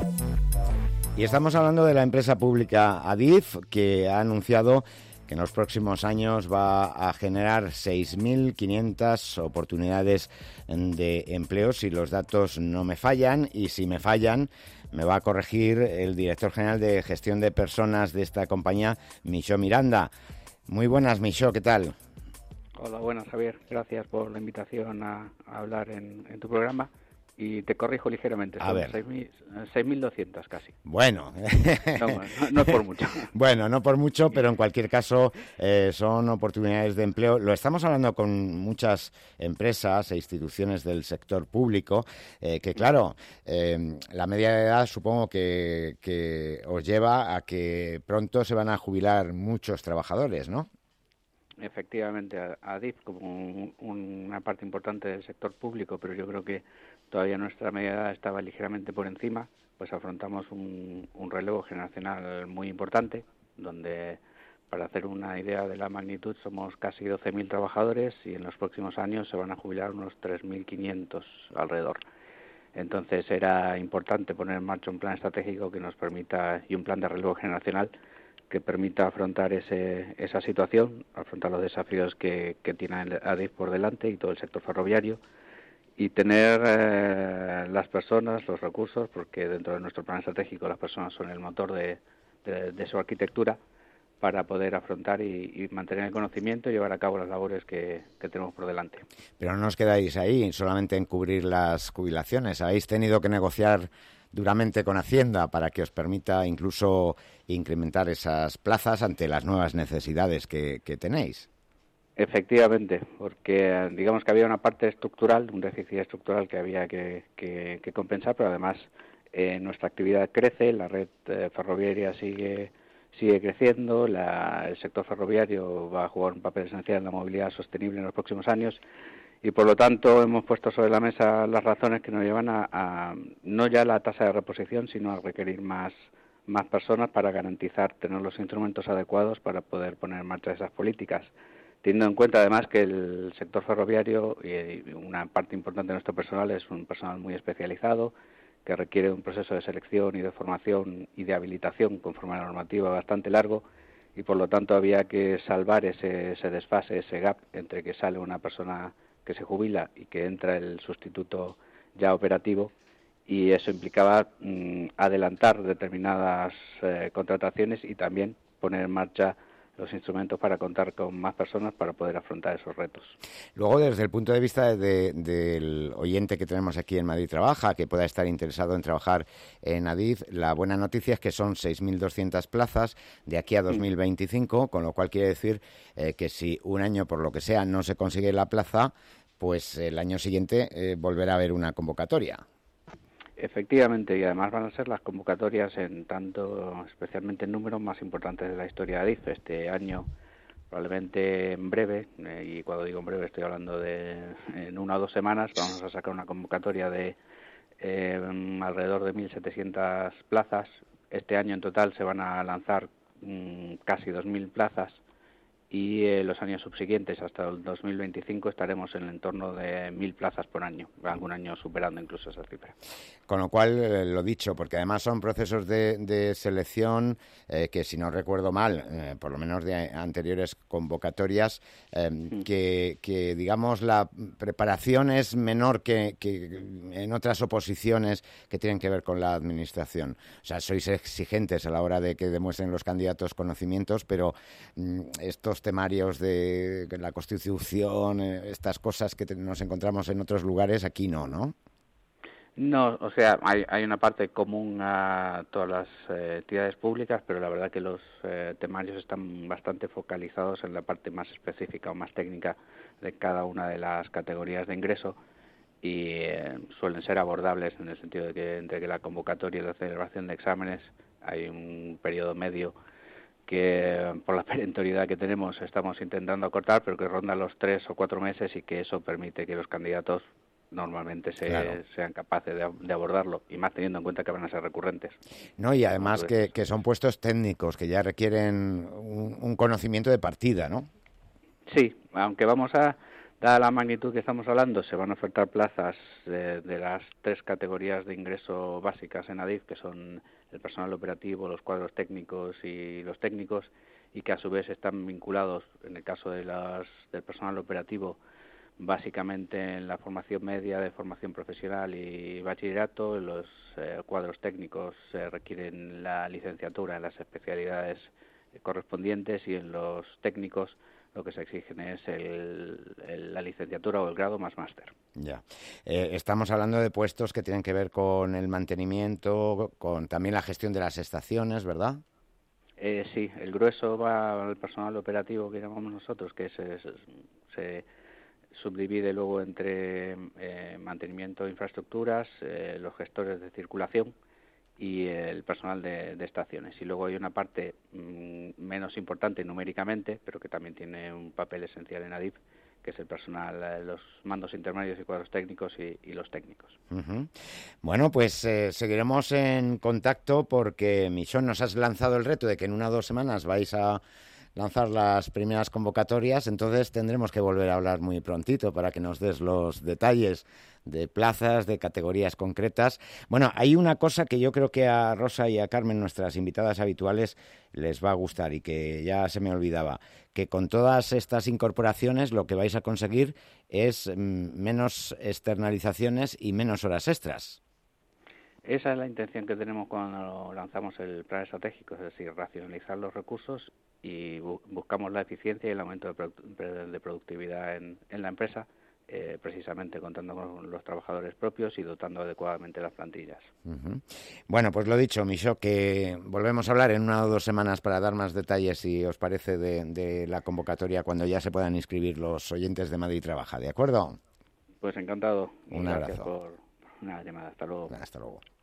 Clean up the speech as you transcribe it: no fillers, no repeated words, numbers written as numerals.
Y estamos hablando de la empresa pública Adif, que ha anunciado que en los próximos años va a generar 6.500 oportunidades de empleo, si los datos no me fallan, y si me fallan, me va a corregir el director general de gestión de personas de esta compañía, Micho Miranda. Muy buenas, Micho, ¿qué tal? Hola, buenas, Javier. Gracias por la invitación a hablar en tu programa. Y te corrijo ligeramente, son 6.200 casi. Bueno. No es por mucho. Bueno, no por mucho, pero en cualquier caso son oportunidades de empleo. Lo estamos hablando con muchas empresas e instituciones del sector público, que claro, la media de edad supongo que os lleva a que pronto se van a jubilar muchos trabajadores, ¿no? Efectivamente, Adif como una parte importante del sector público, pero yo creo que todavía nuestra media edad estaba ligeramente por encima, pues afrontamos un relevo generacional muy importante, donde, para hacer una idea de la magnitud, somos casi 12.000 trabajadores y en los próximos años se van a jubilar unos 3.500 alrededor. Entonces era importante poner en marcha un plan estratégico que nos permita, y un plan de relevo generacional, que permita afrontar esa situación, afrontar los desafíos que tiene Adif por delante y todo el sector ferroviario, y tener las personas, los recursos, porque dentro de nuestro plan estratégico las personas son el motor de su arquitectura, para poder afrontar y mantener el conocimiento y llevar a cabo las labores que tenemos por delante. Pero no os quedáis ahí solamente en cubrir las jubilaciones. Habéis tenido que negociar duramente con Hacienda para que os permita incluso incrementar esas plazas ante las nuevas necesidades que tenéis. Efectivamente, porque digamos que había una parte estructural, un déficit estructural que había que compensar, pero además nuestra actividad crece, la red ferroviaria sigue creciendo, el sector ferroviario va a jugar un papel esencial en la movilidad sostenible en los próximos años, y por lo tanto hemos puesto sobre la mesa las razones que nos llevan a no ya la tasa de reposición, sino a requerir más personas para garantizar tener los instrumentos adecuados para poder poner en marcha esas políticas, teniendo en cuenta además que el sector ferroviario y una parte importante de nuestro personal es un personal muy especializado, que requiere un proceso de selección y de formación y de habilitación conforme a la normativa bastante largo, y por lo tanto había que salvar ese desfase, ese gap entre que sale una persona que se jubila y que entra el sustituto ya operativo, y eso implicaba adelantar determinadas contrataciones y también poner en marcha los instrumentos para contar con más personas para poder afrontar esos retos. Luego, desde el punto de vista del oyente que tenemos aquí en Madrid Trabaja, que pueda estar interesado en trabajar en Adif, la buena noticia es que son 6.200 plazas de aquí a 2025, con lo cual quiere decir que si un año, por lo que sea, no se consigue la plaza, pues el año siguiente volverá a haber una convocatoria. Efectivamente, y además van a ser las convocatorias especialmente en números más importantes de la historia de Adif. Este año, probablemente en breve, y cuando digo en breve estoy hablando en 1 o 2 semanas, vamos a sacar una convocatoria de alrededor de 1.700 plazas. Este año en total se van a lanzar casi 2.000 plazas, y los años subsiguientes, hasta el 2025, estaremos en el entorno de 1.000 plazas por año, algún año superando incluso esa cifra. Con lo cual, lo dicho, porque además son procesos de selección que, si no recuerdo mal, por lo menos de anteriores convocatorias, que digamos la preparación es menor que en otras oposiciones que tienen que ver con la administración. O sea, sois exigentes a la hora de que demuestren los candidatos conocimientos, pero estos temarios de la Constitución, estas cosas que nos encontramos en otros lugares, aquí no, ¿no? No, o sea, hay una parte común a todas las entidades públicas, pero la verdad que los temarios están bastante focalizados en la parte más específica o más técnica de cada una de las categorías de ingreso, y suelen ser abordables en el sentido de que entre que la convocatoria y la celebración de exámenes hay un periodo medio que, por la perentoriedad que tenemos, estamos intentando acortar, pero que ronda los 3 o 4 meses, y que eso permite que los candidatos normalmente sean capaces de abordarlo, y más teniendo en cuenta que van a ser recurrentes. No, y además que son puestos técnicos que ya requieren un conocimiento de partida, ¿no? Sí, aunque vamos a Dada la magnitud que estamos hablando, se van a ofertar plazas de las 3 categorías de ingreso básicas en ADIF, que son el personal operativo, los cuadros técnicos y los técnicos, y que a su vez están vinculados, en el caso del personal operativo, básicamente en la formación media de formación profesional y bachillerato. Los cuadros técnicos requieren la licenciatura en las especialidades correspondientes, y en los técnicos lo que se exigen es la licenciatura o el grado más máster. Ya. Estamos hablando de puestos que tienen que ver con el mantenimiento, con también la gestión de las estaciones, ¿verdad? Sí, el grueso va al personal operativo que llamamos nosotros, que se subdivide luego entre mantenimiento de infraestructuras, los gestores de circulación y el personal de estaciones. Y luego hay una parte menos importante numéricamente, pero que también tiene un papel esencial en ADIF, que es el personal, los mandos intermedios y cuadros técnicos y los técnicos. Uh-huh. Bueno, pues seguiremos en contacto, porque, Michón, nos has lanzado el reto de que en 1 o 2 semanas vais a lanzar las primeras convocatorias, entonces tendremos que volver a hablar muy prontito para que nos des los detalles de plazas, de categorías concretas. Bueno, hay una cosa que yo creo que a Rosa y a Carmen, nuestras invitadas habituales, les va a gustar y que ya se me olvidaba, que con todas estas incorporaciones lo que vais a conseguir es menos externalizaciones y menos horas extras. Esa es la intención que tenemos cuando lanzamos el plan estratégico, es decir, racionalizar los recursos, y buscamos la eficiencia y el aumento de productividad en la empresa, precisamente contando con los trabajadores propios y dotando adecuadamente las plantillas. Uh-huh. Bueno, pues lo dicho, Michó, que volvemos a hablar en 1 o 2 semanas para dar más detalles, si os parece, de la convocatoria, cuando ya se puedan inscribir los oyentes de Madrid Trabaja, ¿de acuerdo? Pues encantado. Un abrazo. Gracias por una llamada. Hasta luego. Hasta luego.